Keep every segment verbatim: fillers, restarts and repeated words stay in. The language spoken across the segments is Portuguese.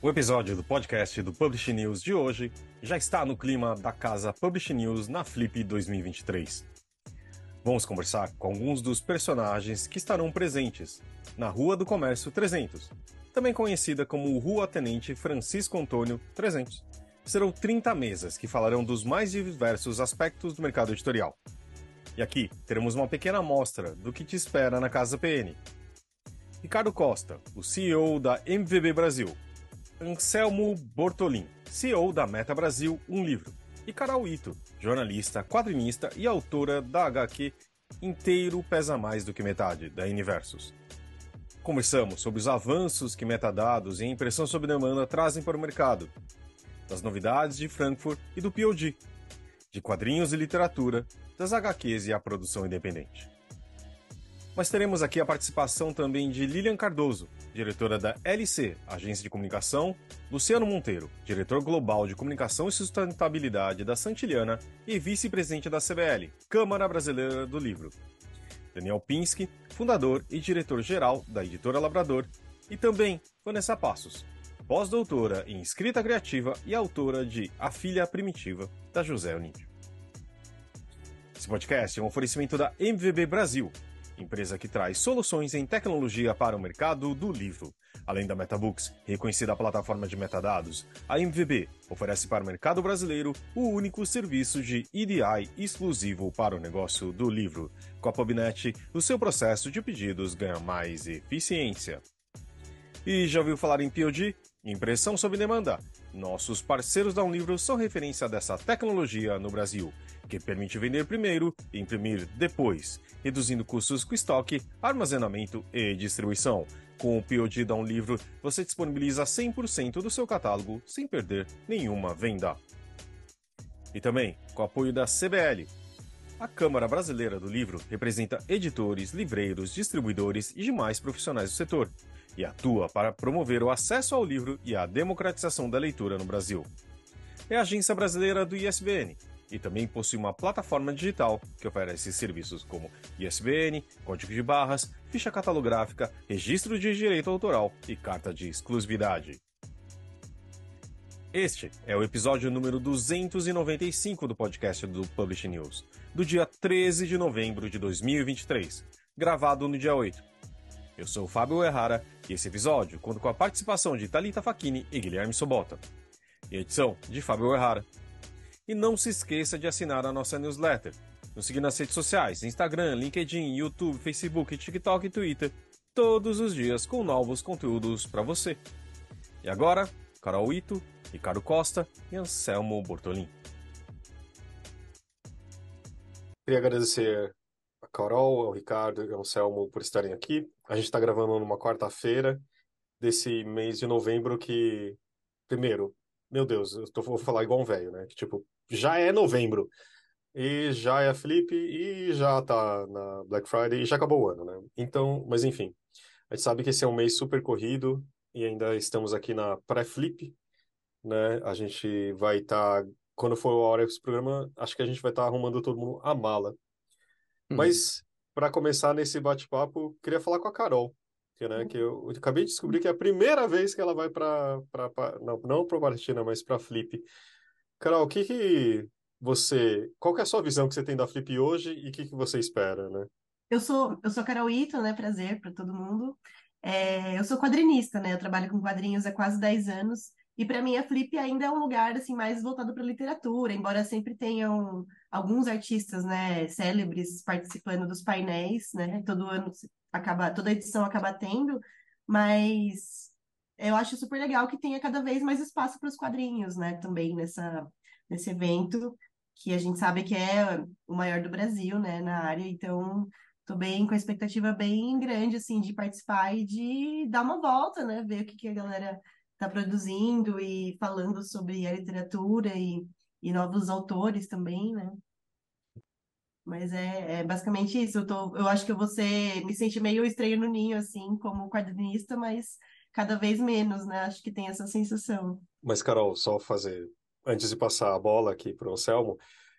O episódio do podcast do Publish News de hoje já está no clima da casa Publish News na Flip dois mil e vinte e três. Vamos conversar com alguns dos personagens que estarão presentes na Rua do Comércio trezentos, também conhecida como Rua Tenente Francisco Antônio trezentos. Serão trinta mesas que falarão dos mais diversos aspectos do mercado editorial. E aqui teremos uma pequena amostra do que te espera na Casa P N. Ricardo Costa, o C E O da M V B Brasil. Anselmo Bortolin, C E O da Meta Brasil, um livro. E Carol Ito, jornalista, quadrinista e autora da agá quê Inteiro Pesa Mais do que Metade, da Universos. Conversamos sobre os avanços que metadados e impressão sob demanda trazem para o mercado, das novidades de Frankfurt e do P O D, de quadrinhos e literatura, das agá quês e a produção independente. Mas teremos aqui a participação também de Lilian Cardoso, diretora da L C, Agência de Comunicação, Luciano Monteiro, diretor global de Comunicação e Sustentabilidade da Santillana e vice-presidente da C B L, Câmara Brasileira do Livro, Daniel Pinsky, fundador e diretor-geral da Editora Labrador, e também Vanessa Passos, pós-doutora em escrita criativa e autora de A Filha Primitiva, da José Onídio. Esse podcast é um oferecimento da M V B Brasil, empresa que traz soluções em tecnologia para o mercado do livro. Além da MetaBooks, reconhecida plataforma de metadados, a M V B oferece para o mercado brasileiro o único serviço de E D I exclusivo para o negócio do livro. Com a PubNet, o seu processo de pedidos ganha mais eficiência. E já ouviu falar em P O D? Impressão sob demanda. Nossos parceiros da Um Livro são referência dessa tecnologia no Brasil, que permite vender primeiro e imprimir depois, reduzindo custos com estoque, armazenamento e distribuição. Com o P O D da Um Livro, você disponibiliza cem por cento do seu catálogo sem perder nenhuma venda. E também com o apoio da C B L. A Câmara Brasileira do Livro representa editores, livreiros, distribuidores e demais profissionais do setor, e atua para promover o acesso ao livro e a democratização da leitura no Brasil. É a agência brasileira do I S B N e também possui uma plataforma digital que oferece serviços como I S B N, código de barras, ficha catalográfica, registro de direito autoral e carta de exclusividade. Este é o episódio número duzentos e noventa e cinco do podcast do Publish News, do dia treze de novembro de dois mil e vinte e três, gravado no dia oito. Eu sou o Fábio Errara e esse episódio conta com a participação de Thalita Facchini e Guilherme Sobota. E a edição de Fábio Errara. E não se esqueça de assinar a nossa newsletter. Nos seguir nas redes sociais, Instagram, LinkedIn, YouTube, Facebook, TikTok e Twitter, todos os dias com novos conteúdos para você. E agora, Carol Ito, Ricardo Costa e Anselmo Bortolin. Queria agradecer a Carol, ao Ricardo e ao Anselmo por estarem aqui. A gente está gravando numa quarta-feira desse mês de novembro que, primeiro, meu Deus, eu tô, vou falar igual um velho, né? Que tipo, já é novembro, e já é a Flip, e já tá na Black Friday, e já acabou o ano, né? Então, mas enfim, a gente sabe que esse é um mês super corrido, e ainda estamos aqui na pré-Flip, né? A gente vai estar, quando for a hora desse programa, acho que a gente vai estar arrumando todo mundo a mala. Mas, para começar nesse bate-papo, queria falar com a Carol, que, né, que eu acabei de descobrir que é a primeira vez que ela vai para, não, não para Martina, mas para Flip. Carol, o que que você, qual que é a sua visão que você tem da Flip hoje e o que que você espera, né? Eu sou, eu sou Carol Ito, né? Prazer para todo mundo. É, eu sou quadrinista, né? Eu trabalho com quadrinhos há quase dez anos. E para mim a Flip ainda é um lugar assim mais voltado para literatura, embora sempre tenham alguns artistas, né, célebres participando dos painéis, né? Todo ano acaba, toda edição acaba tendo, mas eu acho super legal que tenha cada vez mais espaço para os quadrinhos, né? Também nessa nesse evento que a gente sabe que é o maior do Brasil, né, na área. Então tô bem com a expectativa bem grande, assim, de participar e de dar uma volta, né? Ver o que, que a galera tá produzindo e falando sobre a literatura e, e novos autores também, né? Mas é, é basicamente isso. Eu tô, eu acho que eu vou ser, me sentir meio estranho no ninho, assim, como quadrinista, mas cada vez menos, né? Acho que tem essa sensação. Mas, Carol, só fazer, antes de passar a bola aqui para o Anselmo,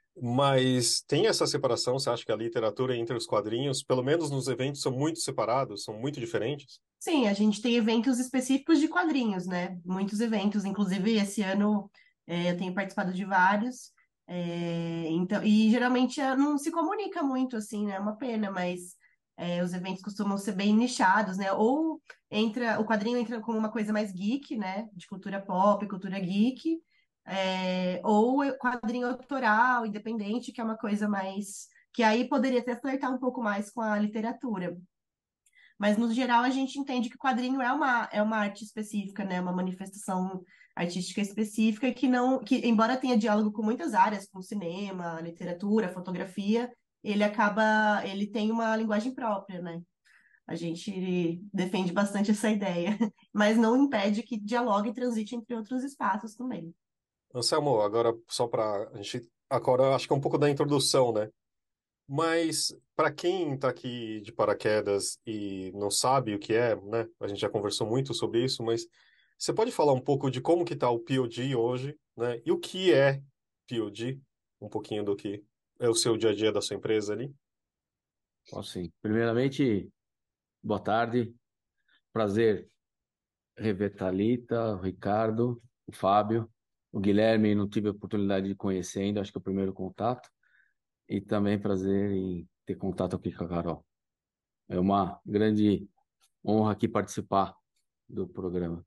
Mas tem essa separação? Você acha que a literatura entre os quadrinhos, pelo menos nos eventos, são muito separados, são muito diferentes? Sim, a gente tem eventos específicos de quadrinhos, né? Muitos eventos, inclusive esse ano é, eu tenho participado de vários. É, então, e geralmente eh, não se comunica muito, assim, né? É uma pena, mas é, os eventos costumam ser bem nichados, né? Ou entra, o quadrinho entra como uma coisa mais geek, né? De cultura pop, cultura geek, é, ou quadrinho autoral, independente, que é uma coisa mais. Que aí poderia até flertar um pouco mais com a literatura. Mas, no geral, a gente entende que o quadrinho é uma, é uma arte específica, né? Uma manifestação artística específica que não, que, embora tenha diálogo com muitas áreas, como cinema, literatura, fotografia, ele acaba, ele tem uma linguagem própria, né? A gente defende bastante essa ideia, mas não impede que dialogue e transite entre outros espaços também. Anselmo, agora só para a gente. Agora acho que é um pouco da introdução, né? Mas para quem está aqui de paraquedas e não sabe o que é, né? A gente já conversou muito sobre isso, mas você pode falar um pouco de como que está o P O D hoje, né? E o que é P O D? Um pouquinho do que é o seu dia a dia da sua empresa ali? Posso sim. Primeiramente, boa tarde. Prazer rever Thalita, o Ricardo, o Fábio, o Guilherme, não tive a oportunidade de conhecer ainda, acho que é o primeiro contato. E também prazer em ter contato aqui com a Carol. É uma grande honra aqui participar do programa.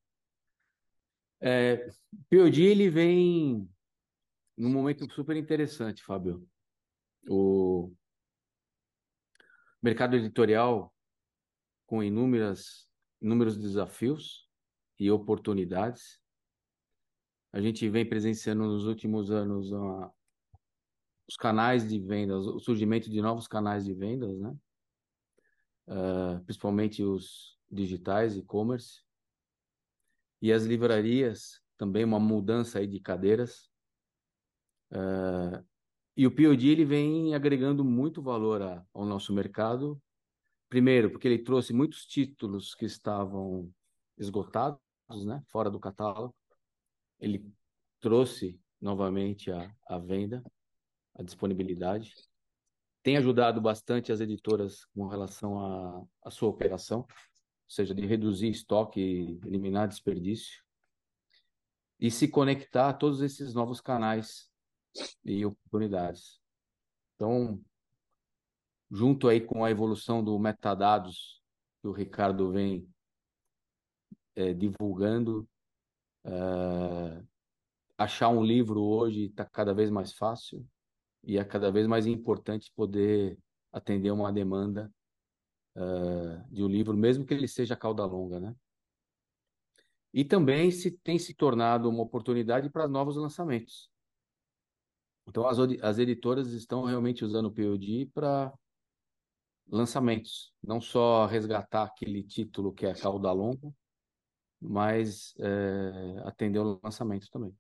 É, P O D, ele vem num momento super interessante, Fábio. O mercado editorial com inúmeras, inúmeros desafios e oportunidades. A gente vem presenciando nos últimos anos uh, os canais de vendas, o surgimento de novos canais de vendas, né? Uh, principalmente os digitais, e-commerce. E as livrarias, também uma mudança aí de cadeiras. Uh, e o P O D ele vem agregando muito valor a, ao nosso mercado. Primeiro, porque ele trouxe muitos títulos que estavam esgotados, né? Fora do catálogo. Ele trouxe novamente a, a venda, a disponibilidade. Tem ajudado bastante as editoras com relação à, à sua operação, ou seja, de reduzir estoque, eliminar desperdício e se conectar a todos esses novos canais e oportunidades. Então, junto aí com a evolução do metadados que o Ricardo vem é, divulgando, é, achar um livro hoje está cada vez mais fácil e é cada vez mais importante poder atender uma demanda uh, de um livro, mesmo que ele seja cauda longa, né? E também se tem se tornado uma oportunidade para novos lançamentos. Então, as, as editoras estão realmente usando o P O D para lançamentos, não só resgatar aquele título que é cauda longa, mas é, atender o lançamento também.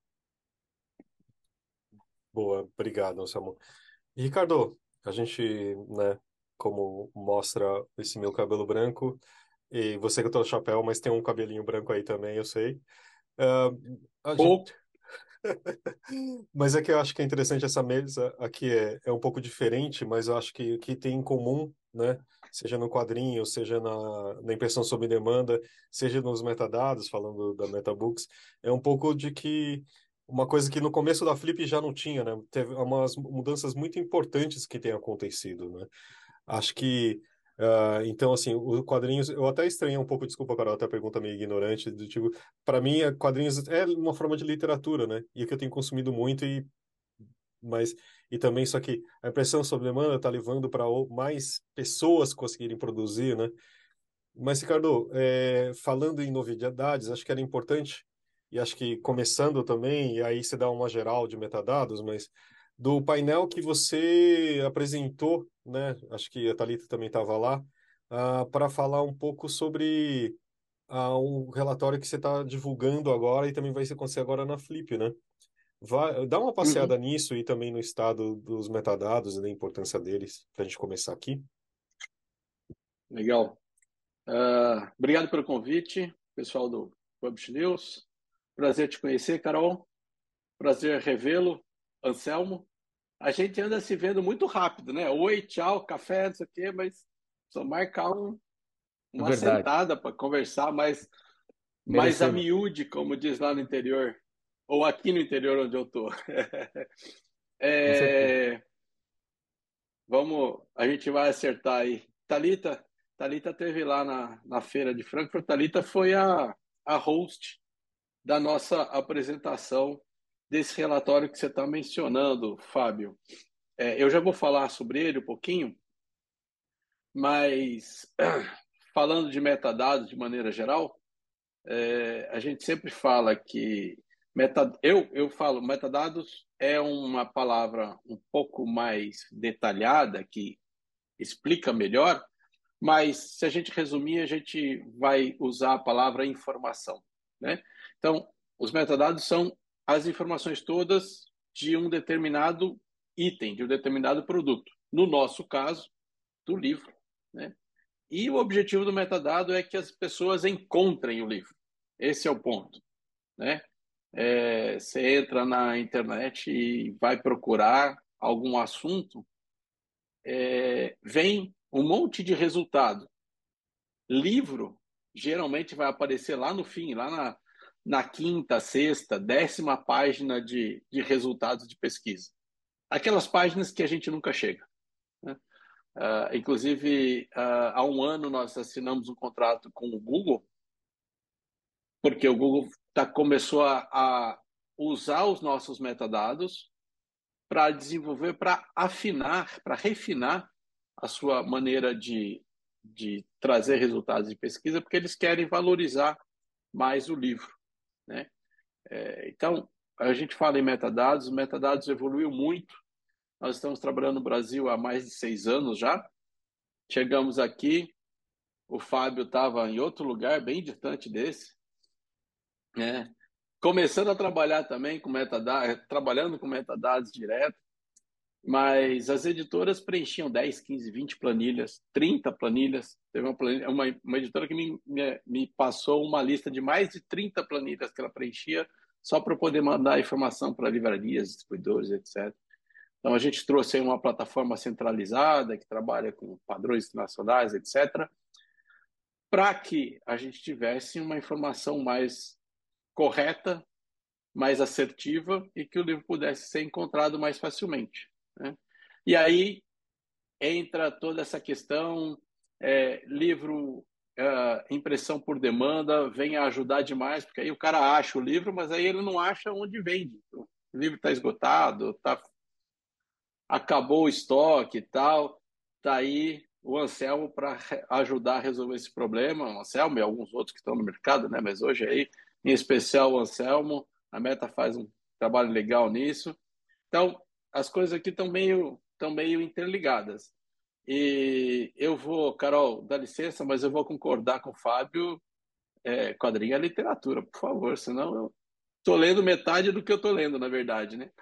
Boa, obrigado, Anselmo. E, Ricardo, a gente, né, como mostra esse meu cabelo branco, e você que eu tô de chapéu, mas tem um cabelinho branco aí também, eu sei. Ah, a Ou, gente... Mas é que eu acho que é interessante essa mesa aqui é, é um pouco diferente, mas eu acho que o que tem em comum, né? Seja no quadrinho, seja na, na impressão sob demanda, seja nos metadados, falando da MetaBooks, é um pouco de que uma coisa que no começo da Flip já não tinha, né? Teve umas mudanças muito importantes que têm acontecido, né? Acho que ah, então, assim, o quadrinhos, eu até estranhei um pouco, desculpa, Carol, até a pergunta meio ignorante, do tipo, para mim, é- quadrinhos é uma forma de literatura, né? E o que eu tenho consumido muito, e, mas, e também, só que a impressão sob demanda está levando para mais pessoas conseguirem produzir, né? Mas, Ricardo, é, falando em novidades, acho que era importante, e acho que começando também, e aí você dá uma geral de metadados, mas do painel que você apresentou, né? Acho que a Thalita também estava lá, para falar um pouco sobre ah, um relatório que você está divulgando agora e também vai acontecer agora na Flip, né? Vai, dá uma uhum, passeada nisso e também no estado dos metadados e da importância deles, para a gente começar aqui. legal. Ah, obrigado pelo convite, pessoal do Publish News. Prazer te conhecer, Carol. Prazer revê-lo, Anselmo. a gente anda se vendo muito rápido, né? Oi, tchau, café, não sei o quê, mas só marcar um, É uma verdade. sentada para conversar mais, mais a Merecemos. miúde, como diz lá no interior, ou aqui no interior onde eu tô. Com certeza. É, vamos, a gente vai acertar aí. Thalita, Thalita teve lá na, na feira de Frankfurt. Thalita foi a, a host da nossa apresentação desse relatório que você está mencionando, Fábio. É, eu já vou falar sobre ele um pouquinho, mas falando de metadados de maneira geral, é, a gente sempre fala que meta, eu, eu falo metadados é uma palavra um pouco mais detalhada que explica melhor, mas se a gente resumir, a gente vai usar a palavra informação, né? Então, os metadados são as informações todas de um determinado item, de um determinado produto. No nosso caso, do livro, né? E o objetivo do metadado é que as pessoas encontrem o livro. Esse é o ponto, né? É, você entra na internet e vai procurar algum assunto, é, vem um monte de resultado. Livro geralmente vai aparecer lá no fim, lá na, na quinta, sexta, décima página de, de resultados de pesquisa. Aquelas páginas que a gente nunca chega, né? Uh, inclusive, uh, há um ano nós assinamos um contrato com o Google, porque o Google tá, começou a, a usar os nossos metadados para desenvolver, para afinar, para refinar a sua maneira de, de trazer resultados de pesquisa, porque eles querem valorizar mais o livro, né? É, então, a gente fala em metadados, o metadados evoluiu muito. Nós estamos trabalhando no Brasil há mais de seis anos já. Chegamos aqui, o Fábio estava em outro lugar, bem distante desse, né? Começando a trabalhar também com metadados, trabalhando com metadados direto, mas as editoras preenchiam dez, quinze, vinte planilhas, trinta planilhas. Teve uma, planilha, uma, uma editora que me, me, me passou uma lista de mais de trinta planilhas que ela preenchia só para poder mandar informação para livrarias, distribuidores, etcétera. Então, a gente trouxe aí uma plataforma centralizada que trabalha com padrões internacionais, etcétera, para que a gente tivesse uma informação mais correta, mais assertiva e que o livro pudesse ser encontrado mais facilmente, né? E aí entra toda essa questão, é, livro, é, impressão por demanda, vem a ajudar demais, porque aí o cara acha o livro, mas aí ele não acha onde vende. O livro está esgotado, tá, acabou o estoque e tal. Está aí o Anselmo para ajudar a resolver esse problema. O Anselmo e alguns outros que estão no mercado, né? Mas hoje aí, em especial o Anselmo, a Meta faz um trabalho legal nisso. Então, as coisas aqui estão meio, estão meio interligadas. E eu vou, Carol, dá licença, mas eu vou concordar com o Fábio. É, quadrinho é literatura, por favor, senão eu estou lendo metade do que eu estou lendo, na verdade, né?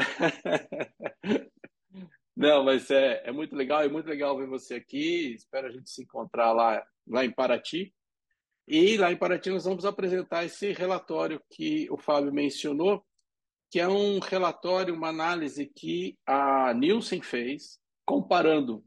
Não, mas é, é muito legal, é muito legal ver você aqui. Espero a gente se encontrar lá, lá em Paraty. E lá em Paraty nós vamos apresentar esse relatório que o Fábio mencionou, que é um relatório, uma análise que a Nielsen fez, comparando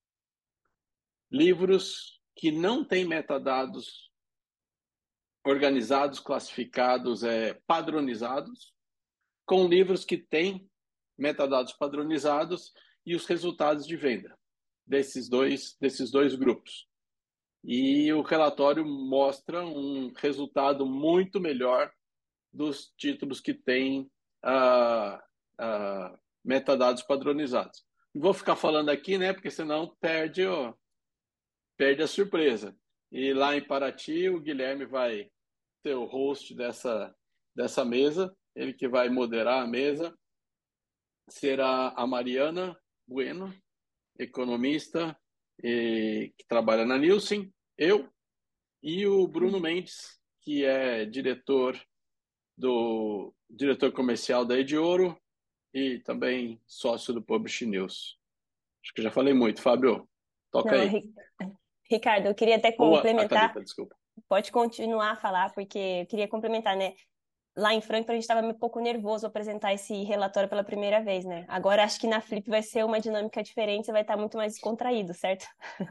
livros que não têm metadados organizados, classificados, é, padronizados, com livros que têm metadados padronizados e os resultados de venda desses dois, desses dois grupos. E o relatório mostra um resultado muito melhor dos títulos que têm uh, uh, metadados padronizados. Não vou ficar falando aqui, né, porque senão perde, ó, perde a surpresa. E lá em Paraty, o Guilherme vai ser o host dessa, dessa mesa, ele que vai moderar a mesa. Será a Mariana Bueno, economista e, que trabalha na Nielsen, eu, e o Bruno Mendes, que é diretor do diretor comercial da Ediouro e também sócio do Publish News. Acho que já falei muito, Fábio. Toca Não, aí. Ri- Ricardo, eu queria até Ou a, a complementar. Thalita, desculpa. Pode continuar a falar, porque eu queria complementar, né? lá em Frankfurt a gente estava um pouco nervoso apresentar esse relatório pela primeira vez, né? Agora acho que na Flip vai ser uma dinâmica diferente, você vai estar muito mais descontraído, certo?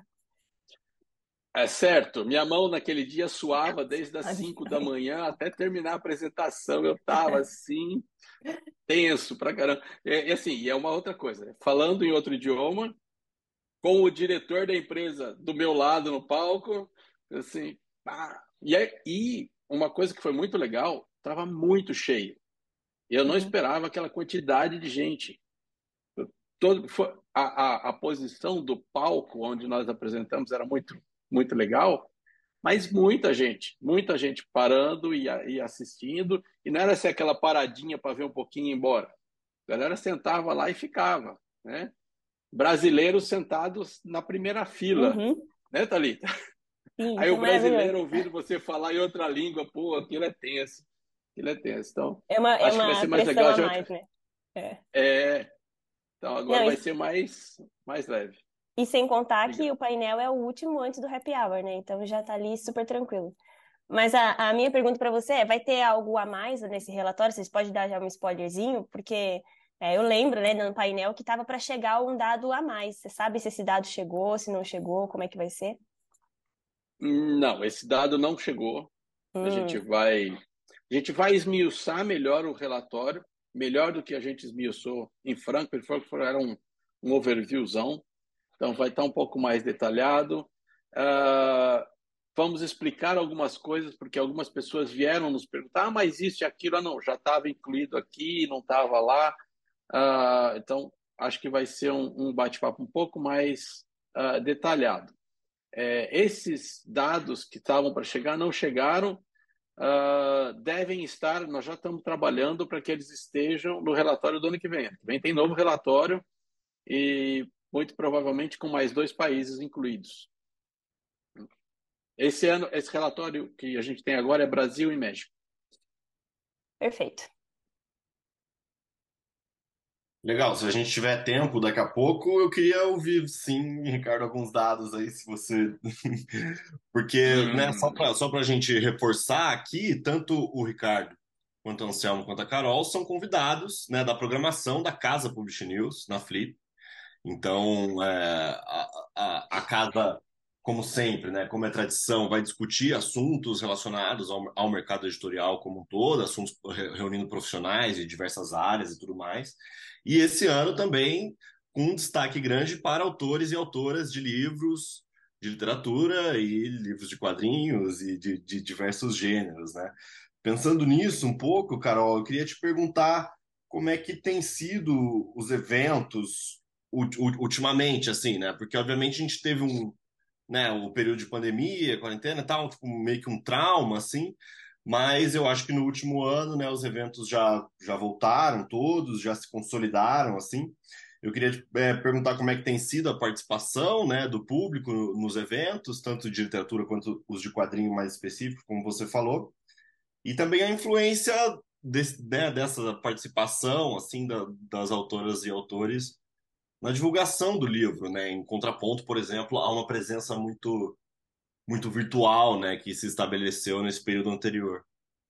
É certo, minha mão naquele dia suava desde as cinco da manhã até terminar a apresentação, eu estava assim, tenso pra caramba. E, e assim, e é uma outra coisa, né? Falando em outro idioma, com o diretor da empresa do meu lado no palco, assim, pá. E, é- e uma coisa que foi muito legal, estava muito cheio. Eu não Uhum. esperava aquela quantidade de gente. Todo, foi, a, a, a posição do palco onde nós apresentamos era muito, muito legal, mas muita gente, muita gente parando e, e assistindo, e não era assim aquela paradinha para ver um pouquinho e ir embora. A galera sentava lá e ficava, né? Brasileiros sentados na primeira fila, Uhum. né, Thalita? Sim, Aí isso é o maravilhoso. brasileiro ouvindo você falar em outra língua, pô, aquilo é tenso, aquilo é tenso. Então, É uma, é acho que vai uma ser mais pressão legal. a Já, mais, né? É. é, então agora Não, vai e, ser mais, mais leve. e sem contar Diga. que o painel é o último antes do happy hour, né? Então já tá ali super tranquilo. Mas a, a minha pergunta para você é, vai ter algo a mais nesse relatório? Vocês podem dar já um spoilerzinho? Porque é, eu lembro, né, no painel que tava para chegar um dado a mais. Você sabe se esse dado chegou, se não chegou, como é que vai ser? Não, esse dado não chegou. A gente Hum, vai, a gente vai esmiuçar melhor o relatório, melhor do que a gente esmiuçou em Frankfurt. Frankfurt era um, um overviewzão, então vai estar um pouco mais detalhado. Ah, vamos explicar algumas coisas, porque algumas pessoas vieram nos perguntar, ah, mas isso e aquilo, ah, não, já estava incluído aqui, não estava lá. Ah, então, acho que vai ser um, um bate-papo um pouco mais ah, detalhado. É, esses dados que estavam para chegar não chegaram, uh, devem estar, nós já estamos trabalhando para que eles estejam no relatório do ano que vem. Ano que vem tem novo relatório e muito provavelmente com mais dois países incluídos. Esse ano, esse relatório que a gente tem agora é Brasil e México. perfeito. Legal, se a gente tiver tempo daqui a pouco, eu queria ouvir, sim, Ricardo, alguns dados aí, se você. Porque, né, só Hum, para só para a gente reforçar aqui, tanto o Ricardo quanto o Anselmo quanto a Carol são convidados, né, da programação da Casa Publish News, na Flip. Então, é, a, a, a casa, como sempre, né, como é tradição, vai discutir assuntos relacionados ao, ao mercado editorial como um todo, assuntos re- reunindo profissionais de diversas áreas e tudo mais. E esse ano também com um destaque grande para autores e autoras de livros de literatura e livros de quadrinhos e de, de diversos gêneros, né? Pensando nisso um pouco, Carol, eu queria te perguntar como é que tem sido os eventos ultimamente, assim, né? Porque obviamente a gente teve um, né, o período de pandemia, quarentena e tal, tipo, meio que um trauma, assim, mas eu acho que no último ano, né, os eventos já, já voltaram todos, já se consolidaram, assim. Eu queria é, perguntar como é que tem sido a participação, né, do público nos eventos, tanto de literatura quanto os de quadrinho mais específico, como você falou, e também a influência desse, né, dessa participação, assim, da, das autoras e autores na divulgação do livro, né? Em contraponto, por exemplo, a uma presença muito muito virtual, né, que se estabeleceu nesse período anterior.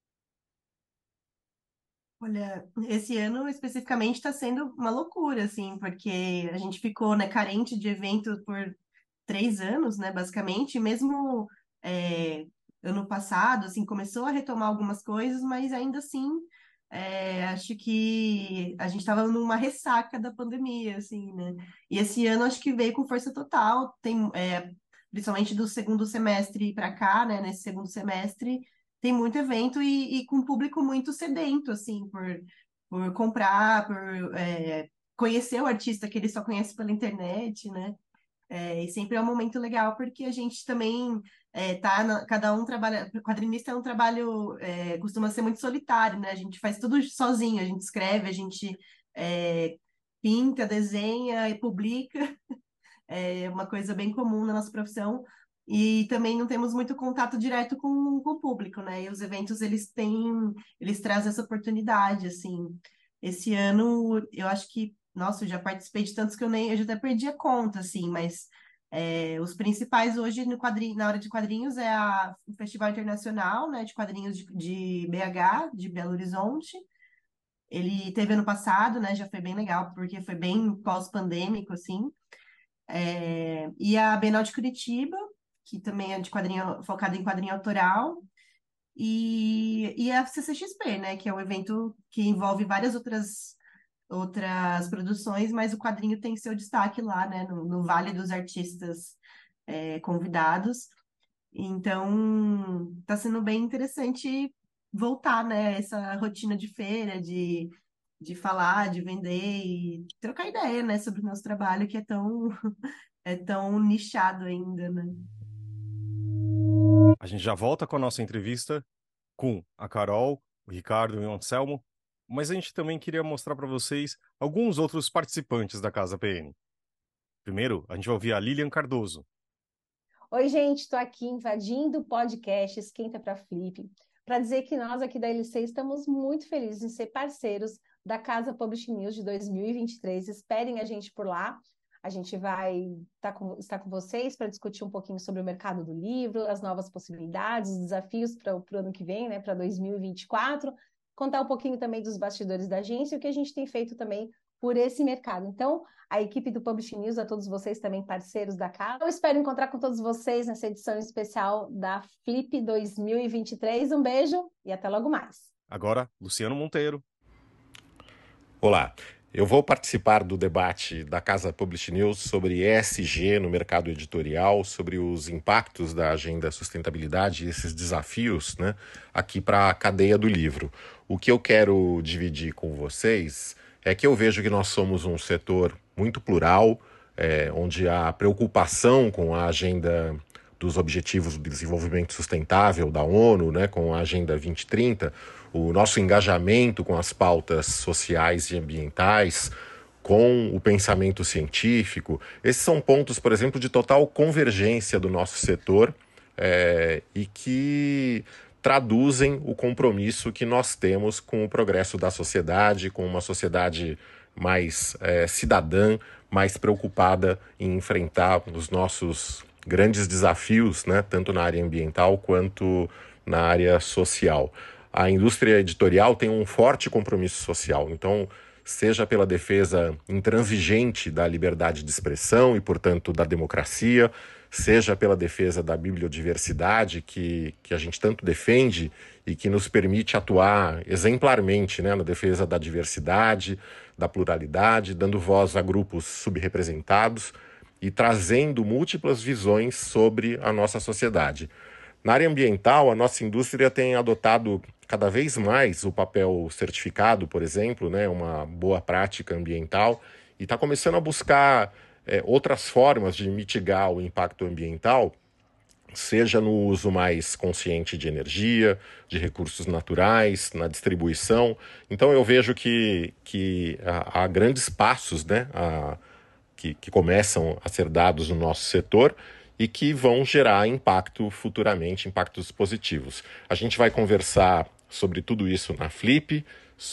Olha, esse ano especificamente está sendo uma loucura, assim, porque a gente ficou, né, carente de evento por três anos, né, basicamente, e mesmo é, ano passado, assim, começou a retomar algumas coisas, mas ainda assim, é, acho que a gente estava numa ressaca da pandemia, assim, né, e esse ano acho que veio com força total, tem, é, principalmente do segundo semestre para cá, né, nesse segundo semestre, tem muito evento e, e com público muito sedento, assim, por, por comprar, por é, conhecer o artista que ele só conhece pela internet, né? É, e sempre é um momento legal porque a gente também é, tá, na- cada um trabalha, quadrinista é um trabalho, é, costuma ser muito solitário, né? A gente faz tudo sozinho, a gente escreve, a gente é, pinta, desenha e publica, é uma coisa bem comum na nossa profissão. E também não temos muito contato direto com, com o público, né? E os eventos, eles têm, eles trazem essa oportunidade, assim. Esse ano, eu acho que, nossa, eu já participei de tantos que eu nem, eu já até perdi a conta, assim, mas É, os principais hoje no quadrinho, na hora de quadrinhos é a, o Festival Internacional, né, de Quadrinhos de, de B H, de Belo Horizonte. Ele teve ano passado, né, já foi bem legal, porque foi bem pós-pandêmico, assim. É, e a Bienal de Curitiba, que também é de quadrinho, focada em quadrinho autoral. E, e a C C X P, né, que é um evento que envolve várias outras outras produções, mas o quadrinho tem seu destaque lá, né, no, no Vale dos Artistas é, convidados. Então, está sendo bem interessante voltar, né, essa rotina de feira, de, de falar, de vender e trocar ideia, né, sobre o nosso trabalho, que é tão, é tão nichado ainda, né? A gente já volta com a nossa entrevista com a Carol, o Ricardo e o Anselmo, mas a gente também queria mostrar para vocês alguns outros participantes da Casa P N. Primeiro, a gente vai ouvir a Lilian Cardoso. Oi, gente, estou aqui invadindo o podcast Esquenta para Flip para dizer que nós aqui da L C estamos muito felizes em ser parceiros da Casa Publish News de dois mil e vinte e três. Esperem a gente por lá. A gente vai tá com, estar com vocês para discutir um pouquinho sobre o mercado do livro, as novas possibilidades, os desafios para o ano que vem, né, para dois mil e vinte e quatro, contar um pouquinho também dos bastidores da agência e o que a gente tem feito também por esse mercado. Então, a equipe do Publish News, a todos vocês também parceiros da casa. Eu espero encontrar com todos vocês nessa edição especial da Flip dois mil e vinte e três. Um beijo e até logo mais. Agora, Luciano Monteiro. Olá, eu vou participar do debate da Casa Publish News sobre E S G no mercado editorial, sobre os impactos da agenda sustentabilidade e esses desafios, né, aqui para a cadeia do livro. O que eu quero dividir com vocês é que eu vejo que nós somos um setor muito plural, é, onde a preocupação com a agenda dos Objetivos do Desenvolvimento Sustentável da ONU, né, com a Agenda vinte e trinta, o nosso engajamento com as pautas sociais e ambientais, com o pensamento científico, esses são pontos, por exemplo, de total convergência do nosso setor é, e que traduzem o compromisso que nós temos com o progresso da sociedade, com uma sociedade mais é, cidadã, mais preocupada em enfrentar os nossos grandes desafios, né, tanto na área ambiental quanto na área social. A indústria editorial tem um forte compromisso social, então, seja pela defesa intransigente da liberdade de expressão e, portanto, da democracia, seja pela defesa da bibliodiversidade, que, que a gente tanto defende e que nos permite atuar exemplarmente, né, na defesa da diversidade, da pluralidade, dando voz a grupos subrepresentados e trazendo múltiplas visões sobre a nossa sociedade. Na área ambiental, a nossa indústria tem adotado cada vez mais o papel certificado, por exemplo, né, uma boa prática ambiental, e está começando a buscar é, outras formas de mitigar o impacto ambiental, seja no uso mais consciente de energia, de recursos naturais, na distribuição. Então eu vejo que, que há, há grandes passos, né, a, que, que começam a ser dados no nosso setor, e que vão gerar impacto futuramente, impactos positivos. A gente vai conversar sobre tudo isso na Flip,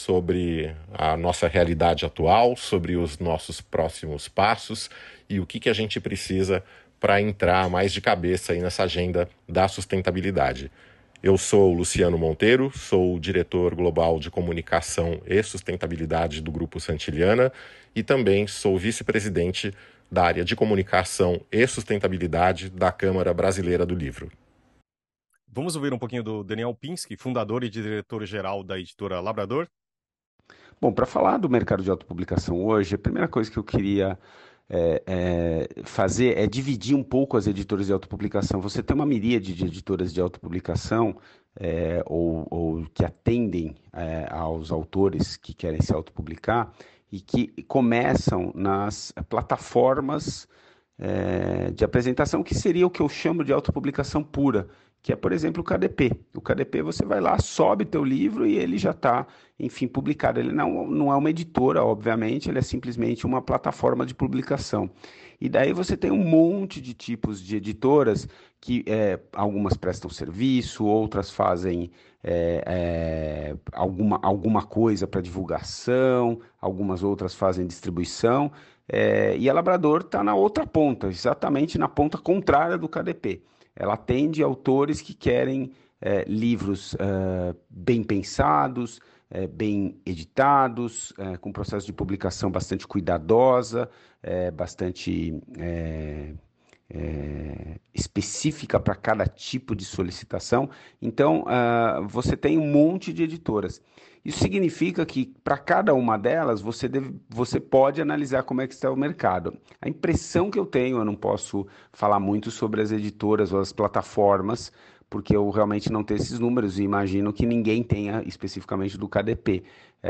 sobre a nossa realidade atual, sobre os nossos próximos passos e o que, que a gente precisa para entrar mais de cabeça aí nessa agenda da sustentabilidade. Eu sou o Luciano Monteiro, sou o diretor global de comunicação e sustentabilidade do Grupo Santillana e também sou vice-presidente da área de comunicação e sustentabilidade da Câmara Brasileira do Livro. Vamos ouvir um pouquinho do Daniel Pinsky, fundador e diretor-geral da editora Labrador? Bom, para falar do mercado de autopublicação hoje, a primeira coisa que eu queria é, é, fazer é dividir um pouco as editoras de autopublicação. Você tem uma miríade de editoras de autopublicação é, ou, ou que atendem é, aos autores que querem se autopublicar e que começam nas plataformas é, de apresentação, que seria o que eu chamo de autopublicação pura, que é, por exemplo, o K D P. O K D P você vai lá, sobe teu livro e ele já está, enfim, publicado. Ele não, não é uma editora, obviamente, ele é simplesmente uma plataforma de publicação. E daí você tem um monte de tipos de editoras que é, algumas prestam serviço, outras fazem é, é, alguma, alguma coisa para divulgação, algumas outras fazem distribuição. É, e a Labrador está na outra ponta, exatamente na ponta contrária do K D P. Ela atende autores que querem é, livros é, bem pensados, é, bem editados, é, com processo de publicação bastante cuidadosa, é, bastante é, é, específica para cada tipo de solicitação. Então, ah, você tem um monte de editoras. Isso significa que para cada uma delas você deve, você pode analisar como é que está o mercado. A impressão que eu tenho, eu não posso falar muito sobre as editoras ou as plataformas, porque eu realmente não tenho esses números e imagino que ninguém tenha especificamente do K D P.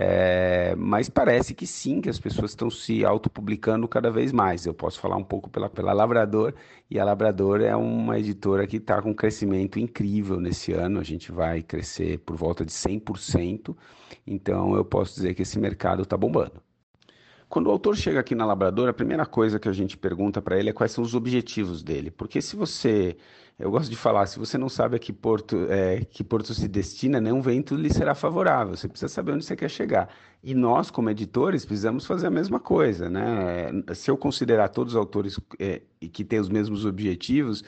É, mas parece que sim, que as pessoas estão se autopublicando cada vez mais. Eu posso falar um pouco pela, pela Lavrador, e a Lavrador é uma editora que está com um crescimento incrível nesse ano. A gente vai crescer por volta de cem por cento, então eu posso dizer que esse mercado está bombando. Quando o autor chega aqui na Labrador, a primeira coisa que a gente pergunta para ele é quais são os objetivos dele. Porque se você, eu gosto de falar, se você não sabe a que porto, é, que porto se destina, nenhum vento lhe será favorável. Você precisa saber onde você quer chegar. E nós, como editores, precisamos fazer a mesma coisa, né? Se eu considerar todos os autores é, que têm os mesmos objetivos,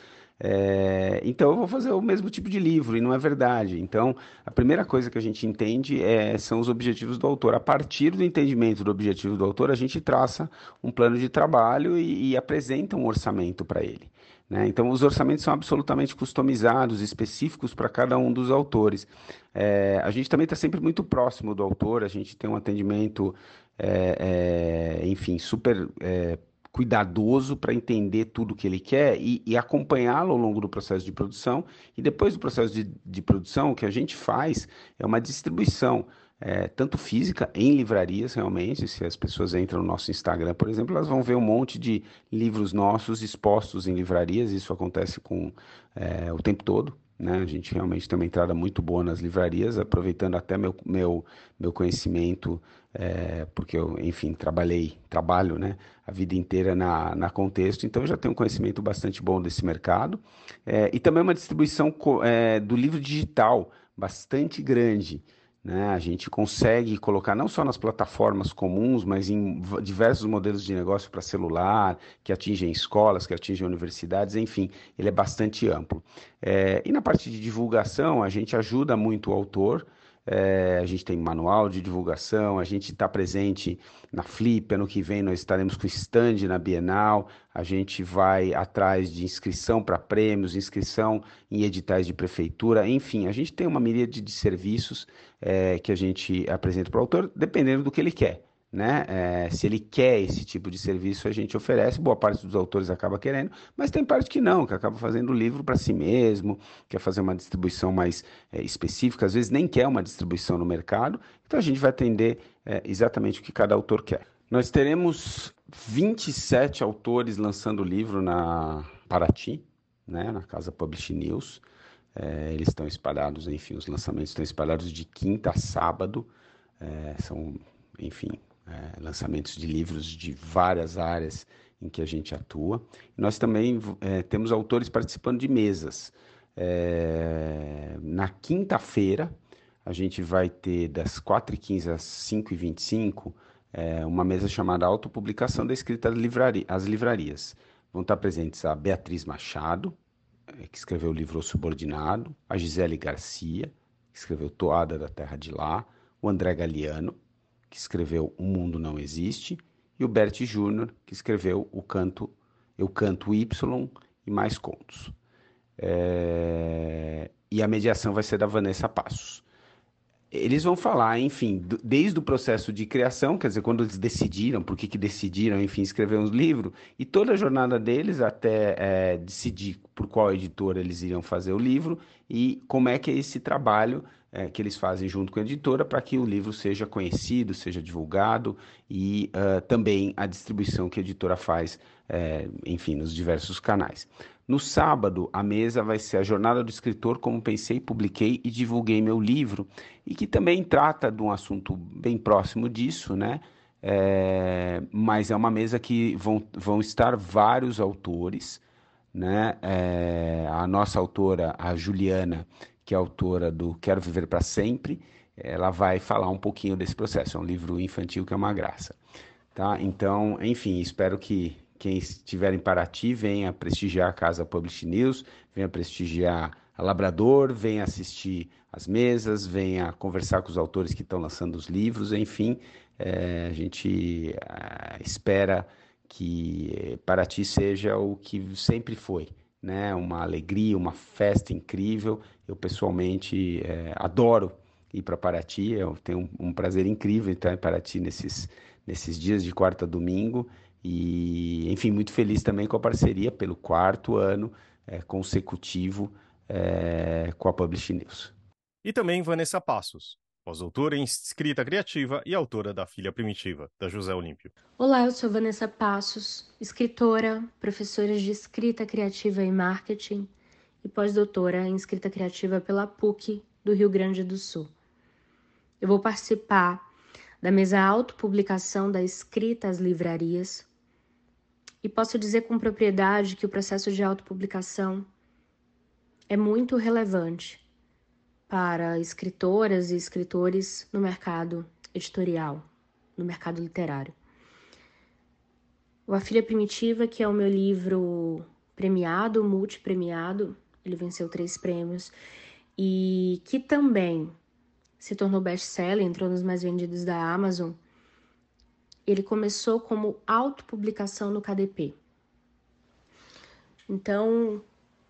é, então eu vou fazer o mesmo tipo de livro, e não é verdade. Então, a primeira coisa que a gente entende é, são os objetivos do autor. A partir do entendimento do objetivo do autor, a gente traça um plano de trabalho e, e apresenta um orçamento para ele, né? Então, os orçamentos são absolutamente customizados, específicos para cada um dos autores. É, a gente também está sempre muito próximo do autor, a gente tem um atendimento, é, é, enfim, super é, cuidadoso para entender tudo que ele quer e, e acompanhá-lo ao longo do processo de produção. E depois do processo de, de produção, o que a gente faz é uma distribuição, é, tanto física, em livrarias realmente. Se as pessoas entram no nosso Instagram, por exemplo, elas vão ver um monte de livros nossos expostos em livrarias. Isso acontece com, é, o tempo todo, né? A gente realmente tem uma entrada muito boa nas livrarias, aproveitando até meu, meu, meu conhecimento, é, porque eu, enfim, trabalhei, trabalho, né, a vida inteira na, na Contexto, então eu já tenho um conhecimento bastante bom desse mercado. É, e também uma distribuição co- é, do livro digital bastante grande, né? A gente consegue colocar não só nas plataformas comuns, mas em v- diversos modelos de negócio para celular, que atingem escolas, que atingem universidades, enfim, ele é bastante amplo. É, e na parte de divulgação, a gente ajuda muito o autor. É, a gente tem manual de divulgação, a gente está presente na Flip. Ano que vem nós estaremos com stand na Bienal, a gente vai atrás de inscrição para prêmios, inscrição em editais de prefeitura, enfim, a gente tem uma miríade de serviços é, que a gente apresenta para o autor, dependendo do que ele quer, né? É, se ele quer esse tipo de serviço, a gente oferece. Boa parte dos autores acaba querendo, mas tem parte que não, que acaba fazendo o livro para si mesmo, quer fazer uma distribuição mais é, específica, às vezes nem quer uma distribuição no mercado. Então a gente vai atender é, exatamente o que cada autor quer. Nós teremos vinte e sete autores lançando o livro na Paraty, né, na Casa Publish News. É, eles estão espalhados, enfim, os lançamentos estão espalhados de quinta a sábado. É, são, enfim, é, lançamentos de livros de várias áreas em que a gente atua. Nós também é, temos autores participando de mesas. É, na quinta-feira, a gente vai ter das quatro e quinze às cinco e vinte e cinco é, uma mesa chamada Autopublicação da Escrita às Livrari- às Livrarias. Vão estar presentes a Beatriz Machado, é, que escreveu o livro O Subordinado, a Gisele Garcia, que escreveu Toada da Terra de Lá, o André Galiano, que escreveu O Mundo Não Existe, e o Bert Júnior, que escreveu o canto, Eu Canto Y e mais contos. É, E a mediação vai ser da Vanessa Passos. Eles vão falar, enfim, do- desde o processo de criação, quer dizer, quando eles decidiram, por que que decidiram, enfim, escrever um livro, e toda a jornada deles até é, decidir por qual editora eles iriam fazer o livro e como é que é esse trabalho é, que eles fazem junto com a editora para que o livro seja conhecido, seja divulgado e ah, também a distribuição que a editora faz, é, enfim, nos diversos canais. No sábado, a mesa vai ser a Jornada do Escritor, como pensei, publiquei e divulguei meu livro, e que também trata de um assunto bem próximo disso, né? É, mas é uma mesa que vão, vão estar vários autores, né? É, a nossa autora, a Juliana, que é autora do Quero Viver para Sempre, ela vai falar um pouquinho desse processo. É um livro infantil que é uma graça. tá? Então, enfim, espero que quem estiver em Paraty venha prestigiar a Casa Publish News, venha prestigiar a Labrador, venha assistir às mesas, venha conversar com os autores que estão lançando os livros, enfim, eh, a gente ah, espera que eh, Paraty seja o que sempre foi, né? Uma alegria, uma festa incrível. Eu pessoalmente eh, adoro ir para Paraty, eu tenho um, um prazer incrível em estar em Paraty nesses nesses dias de quarta a domingo. E, enfim, muito feliz também com a parceria pelo quarto ano eh, consecutivo eh, com a Publish News. E também Vanessa Passos, pós-doutora em escrita criativa e autora da Filha Primitiva, da José Olímpio. Olá, eu sou Vanessa Passos, escritora, professora de escrita criativa e marketing e pós-doutora em escrita criativa pela P U C do Rio Grande do Sul. Eu vou participar da mesa autopublicação da escrita às livrarias e posso dizer com propriedade que o processo de autopublicação é muito relevante para escritoras e escritores no mercado editorial, no mercado literário. O A Filha Primitiva, que é o meu livro premiado, multipremiado, ele venceu três prêmios, e que também se tornou best-seller, entrou nos mais vendidos da Amazon. Ele começou como autopublicação no K D P. Então,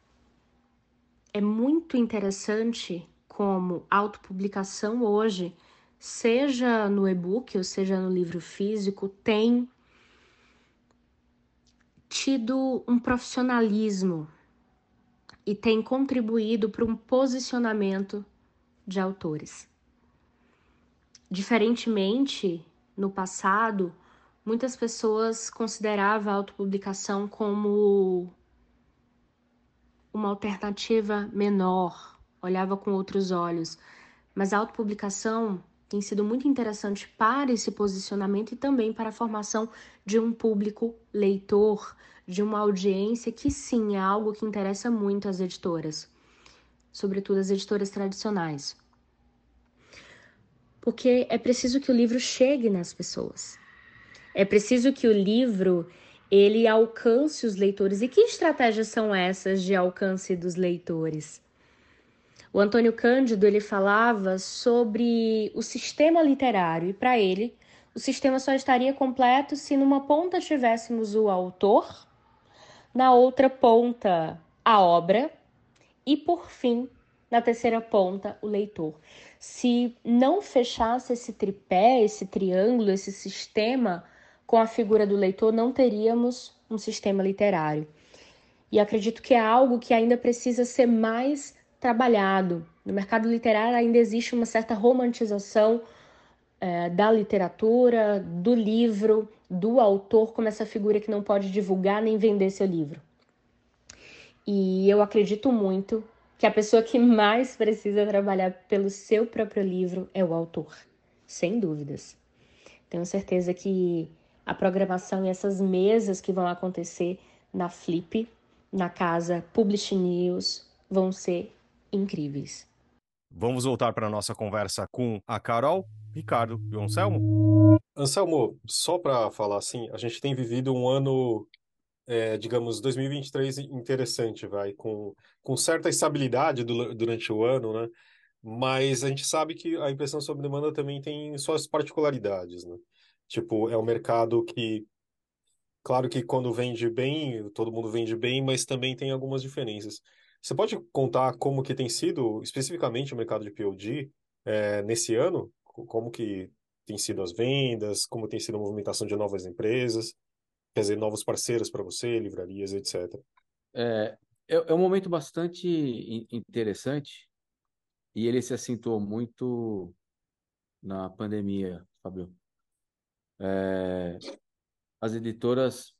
é muito interessante como autopublicação hoje, seja no e-book ou seja no livro físico, tem tido um profissionalismo e tem contribuído para um posicionamento de autores. Diferentemente, no passado, muitas pessoas consideravam a autopublicação como uma alternativa menor, olhava com outros olhos, mas a autopublicação tem sido muito interessante para esse posicionamento e também para a formação de um público leitor, de uma audiência que sim, é algo que interessa muito às editoras, sobretudo as editoras tradicionais. Porque é preciso que o livro chegue nas pessoas. É preciso que o livro ele alcance os leitores. E que estratégias são essas de alcance dos leitores? O Antônio Cândido ele falava sobre o sistema literário e para ele o sistema só estaria completo se numa ponta tivéssemos o autor, na outra ponta a obra e por fim na terceira ponta o leitor. Se não fechasse esse tripé, esse triângulo, esse sistema com a figura do leitor, não teríamos um sistema literário. E acredito que é algo que ainda precisa ser mais trabalhado. No mercado literário ainda existe uma certa romantização é, da literatura, do livro, do autor, como essa figura que não pode divulgar nem vender seu livro. E eu acredito muito que a pessoa que mais precisa trabalhar pelo seu próprio livro é o autor, sem dúvidas. Tenho certeza que a programação e essas mesas que vão acontecer na Flip, na casa Publish News, vão ser incríveis. Vamos voltar para a nossa conversa com a Carol, Ricardo e o Anselmo? Anselmo, só para falar assim, a gente tem vivido um ano, é, digamos, dois mil e vinte e três interessante, vai, com, com certa estabilidade do, durante o ano, né? Mas a gente sabe que a impressão sob demanda também tem suas particularidades, né? Tipo, é um mercado que, claro que quando vende bem, todo mundo vende bem, mas também tem algumas diferenças. Você pode contar como que tem sido, especificamente o mercado de P O D, é, nesse ano? Como que tem sido as vendas, como tem sido a movimentação de novas empresas, quer dizer, novos parceiros para você, livrarias, etcétera. É, é, é um momento bastante in- interessante e ele se acentuou muito na pandemia, Fabio. É, as editoras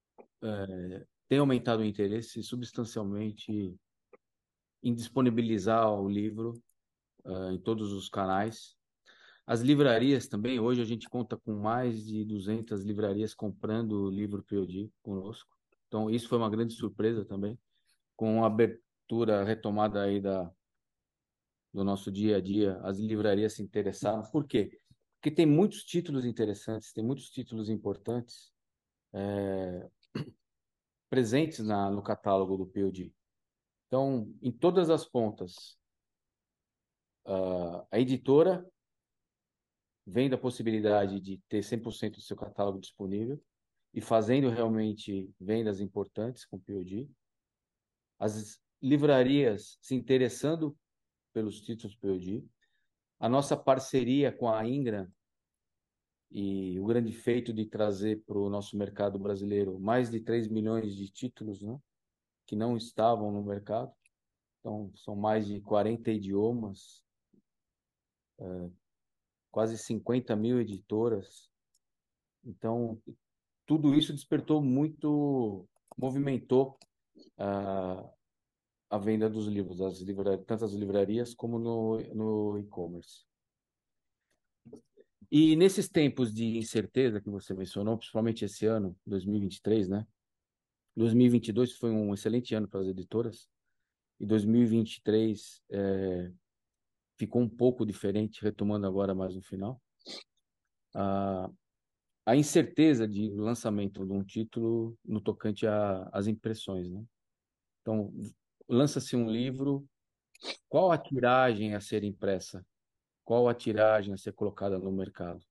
é, têm aumentado o interesse substancialmente em disponibilizar o livro é, em todos os canais. As livrarias também, hoje a gente conta com mais de duzentas livrarias comprando o livro P O D conosco. Então, isso foi uma grande surpresa também, com a abertura, retomada aí da, do nosso dia a dia, as livrarias se interessaram. Por quê? porque tem muitos títulos interessantes, tem muitos títulos importantes é, presentes na, no catálogo do P O D. Então, em todas as pontas, uh, a editora vem da possibilidade de ter cem por cento do seu catálogo disponível e fazendo realmente vendas importantes com o P O D. As livrarias se interessando pelos títulos P O D. A nossa parceria com a Ingram e o grande feito de trazer para o nosso mercado brasileiro mais de três milhões de títulos, né, que não estavam no mercado. Então, são mais de quarenta idiomas, é, quase cinquenta mil editoras. Então, tudo isso despertou muito, movimentou a, a venda dos livros, as livra, tanto as livrarias como no, no e-commerce. E nesses tempos de incerteza que você mencionou, principalmente esse ano, dois mil e vinte e três, né? dois mil e vinte e dois foi um excelente ano para as editoras, e dois mil e vinte e três é, ficou um pouco diferente, retomando agora mais no final. Ah, a incerteza de lançamento de um título no tocante às impressões, né? Então, lança-se um livro, qual a tiragem a ser impressa? Qual a tiragem a ser colocada no mercado?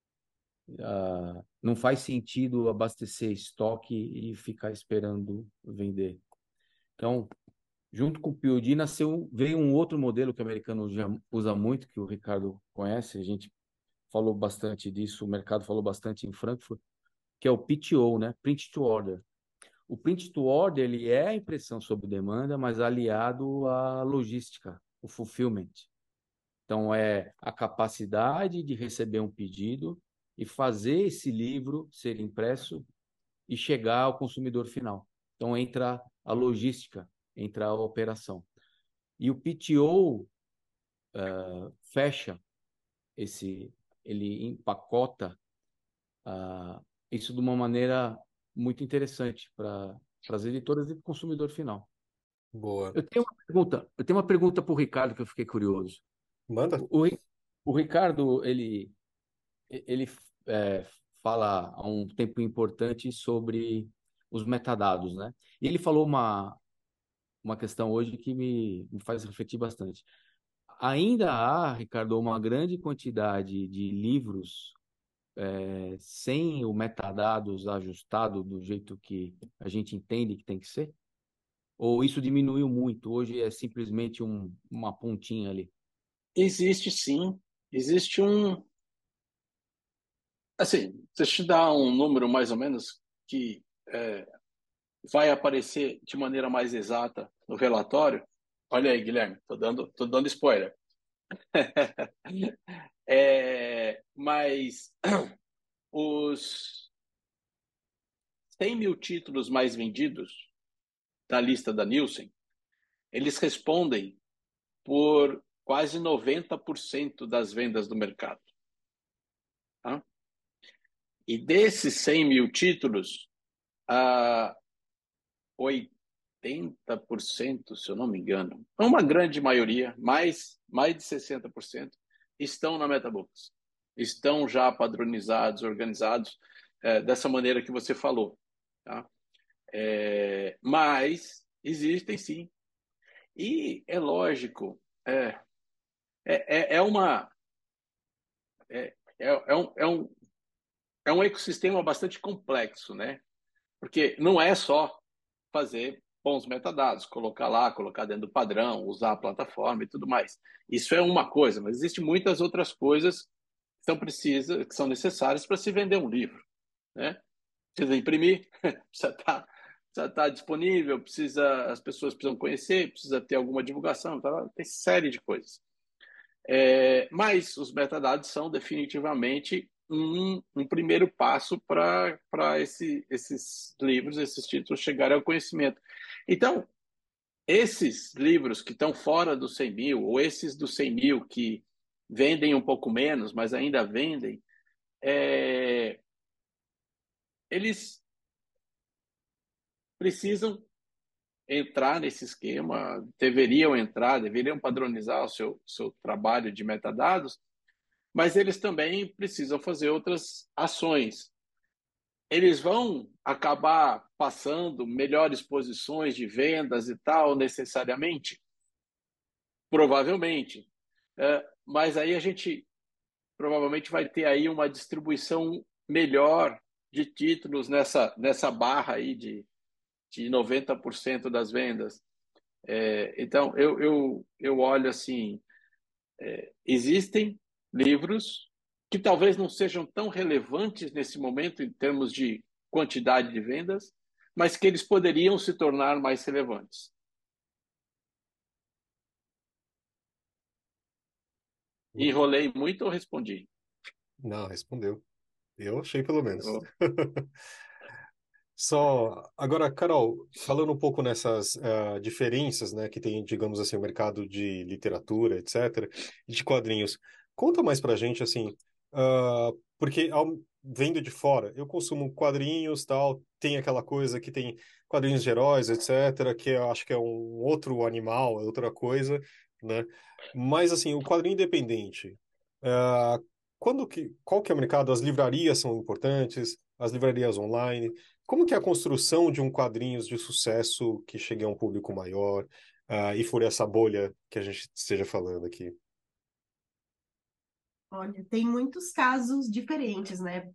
Ah, não faz sentido abastecer estoque e ficar esperando vender. Então, junto com o P O D, nasceu, veio um outro modelo que o americano já usa muito, que o Ricardo conhece, a gente falou bastante disso, o mercado falou bastante em Frankfurt, que é o P T O, né? Print to Order. O Print to Order, ele é a impressão sob demanda, mas aliado à logística, o fulfillment. Então, é a capacidade de receber um pedido e fazer esse livro ser impresso e chegar ao consumidor final. Então, entra a logística, entra a operação. E o P T O uh, fecha esse, ele empacota uh, isso de uma maneira muito interessante para as editoras e para o consumidor final. Boa. Eu tenho uma pergunta, eu tenho uma pergunta para o Ricardo que eu fiquei curioso. Manda. O, o Ricardo, ele, ele é, fala há um tempo importante sobre os metadados, né? E ele falou uma, uma questão hoje que me, me faz refletir bastante. Ainda há, Ricardo, uma grande quantidade de livros é, sem o metadados ajustado do jeito que a gente entende que tem que ser? Ou isso diminuiu muito? Hoje é simplesmente um, uma pontinha ali? Existe sim, existe um, assim, deixa eu te dar um número mais ou menos que é, vai aparecer de maneira mais exata no relatório. Olha aí, Guilherme, tô dando, tô dando spoiler. é, mas os cem mil títulos mais vendidos da lista da Nielsen, eles respondem por quase noventa por cento das vendas do mercado. Tá? E desses cem mil títulos, a oitenta por cento, se eu não me engano, uma grande maioria, mais, mais de sessenta por cento, estão na MetaBooks. Estão já padronizados, organizados é, dessa maneira que você falou. Tá? É, mas existem sim. E é lógico, é, é, é uma... É, é, é, um, é, um, é um ecossistema bastante complexo, né? Porque não é só fazer bons metadados, colocar lá, colocar dentro do padrão, usar a plataforma e tudo mais. Isso é uma coisa, mas existem muitas outras coisas que são, precisas, que são necessárias para se vender um livro, né? Precisa imprimir, precisa estar, precisa estar disponível, precisa, as pessoas precisam conhecer, precisa ter alguma divulgação, tá? Tem série de coisas. É, mas os metadados são definitivamente um, um primeiro passo para esse, esses livros, esses títulos chegarem ao conhecimento. Então, esses livros que estão fora dos cem mil, ou esses dos cem mil que vendem um pouco menos, mas ainda vendem, é, eles precisam entrar nesse esquema, deveriam entrar, deveriam padronizar o seu, seu trabalho de metadados, mas eles também precisam fazer outras ações. Eles vão acabar passando melhores posições de vendas e tal, necessariamente? Provavelmente. É, mas aí a gente provavelmente vai ter aí uma distribuição melhor de títulos nessa, nessa barra aí de, de noventa por cento das vendas. É, então, eu, eu, eu olho assim, é, existem livros que talvez não sejam tão relevantes nesse momento em termos de quantidade de vendas, mas que eles poderiam se tornar mais relevantes. Enrolei muito ou respondi? Não, respondeu. Eu achei pelo menos. Eu- Só agora, Carol, falando um pouco nessas ah, diferenças, né, que tem, digamos assim, o mercado de literatura, etcétera, e de quadrinhos, conta mais pra gente, assim, ah, porque ao, vendo de fora, eu consumo quadrinhos, tal, tem aquela coisa que tem quadrinhos de heróis, etcétera, que eu acho que é um outro animal, é outra coisa, né? Mas assim, o quadrinho independente, ah, quando que, qual que é o mercado? As livrarias são importantes, as livrarias online. Como que é a construção de um quadrinhos de sucesso que chegue a um público maior, ah, e fure essa bolha que a gente esteja falando aqui? Olha, tem muitos casos diferentes, né?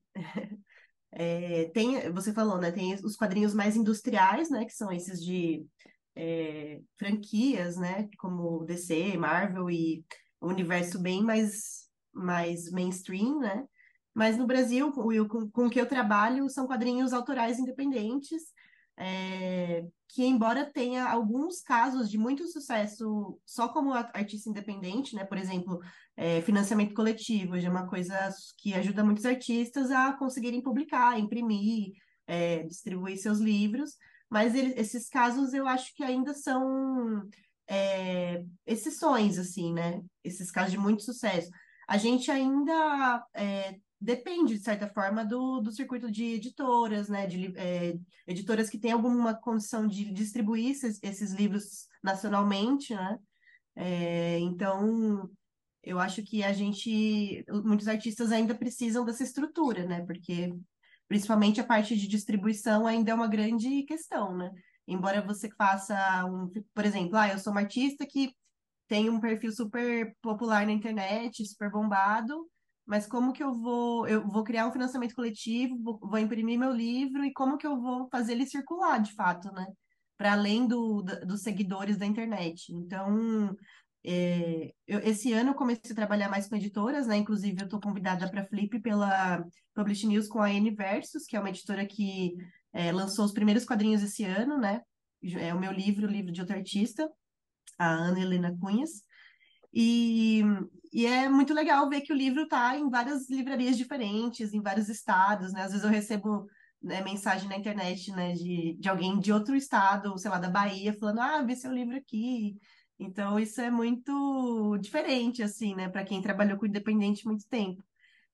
É, tem, você falou, né? Tem os quadrinhos mais industriais, né? Que são esses de é, franquias, né? Como D C, Marvel e o universo bem mais, mais mainstream, né? Mas no Brasil, Will, com, com o que eu trabalho, são quadrinhos autorais independentes, é, que embora tenha alguns casos de muito sucesso só como a- artista independente, né? Por exemplo, é, financiamento coletivo, já é uma coisa que ajuda muitos artistas a conseguirem publicar, imprimir, é, distribuir seus livros, mas ele- esses casos eu acho que ainda são é, exceções, assim, né? Esses casos de muito sucesso. A gente ainda é, depende, de certa forma, do, do circuito de editoras, né? De, li- é, editoras que têm alguma condição de distribuir esses, esses livros nacionalmente, né? É, então, eu acho que a gente, muitos artistas ainda precisam dessa estrutura, né? Porque principalmente a parte de distribuição ainda é uma grande questão, né? Embora você faça um, por exemplo, ah, eu sou uma artista que tem um perfil super popular na internet, super bombado, mas como que eu vou, eu vou criar um financiamento coletivo, vou, vou imprimir meu livro e como que eu vou fazer ele circular de fato, né? Para além do, da- dos seguidores da internet. Então, é, eu- esse ano eu comecei a trabalhar mais com editoras, né? Inclusive, eu estou convidada para Flip pela Publish News com a N Versus, que é uma editora que é, lançou os primeiros quadrinhos esse ano, né? É o meu livro, o livro de outro artista, a Ana Helena Cunhas. E, e é muito legal ver que o livro está em várias livrarias diferentes, em vários estados, né? Às vezes eu recebo, né, mensagem na internet, né, de, de alguém de outro estado, sei lá, da Bahia, falando, ah, vi seu livro aqui. Então, isso é muito diferente, assim, né, para quem trabalhou com independente muito tempo.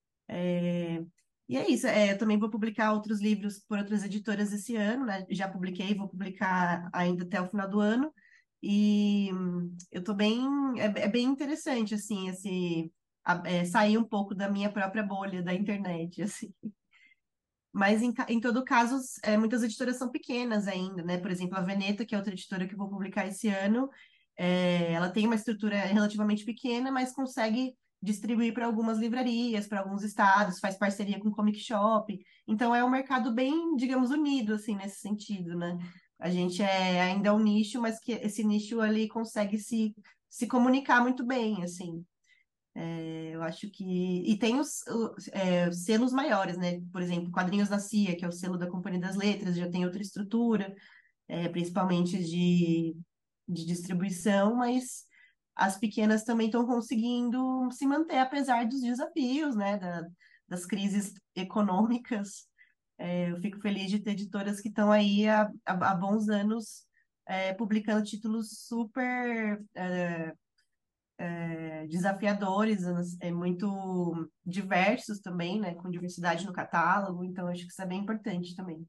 É, E é isso, é, eu também vou publicar outros livros por outras editoras esse ano, né? Já publiquei, vou publicar ainda até o final do ano. E hum, eu tô bem, é, é bem interessante, assim, esse, a- é, sair um pouco da minha própria bolha da internet, assim. Mas em, ca- em todo caso, é, muitas editoras são pequenas ainda, né? Por exemplo, a Veneta, que é outra editora que eu vou publicar esse ano, é, ela tem uma estrutura relativamente pequena, mas consegue distribuir para algumas livrarias, para alguns estados, faz parceria com Comic Shop. Então é um mercado bem, digamos, unido, assim, nesse sentido, né? A gente é ainda um nicho, mas que esse nicho ali consegue se, se comunicar muito bem, assim. Eu acho que. E tem os, os, é, selos maiores, né? Por exemplo, Quadrinhos da C I A, que é o selo da Companhia das Letras, já tem outra estrutura, é, principalmente de, de distribuição, mas as pequenas também estão conseguindo se manter, apesar dos desafios, né? Da, das crises econômicas. É, eu fico feliz de ter editoras que estão aí há, há, há bons anos, é, publicando títulos super. É, desafiadores, é muito diversos também, né? Com diversidade no catálogo, então acho que isso é bem importante também.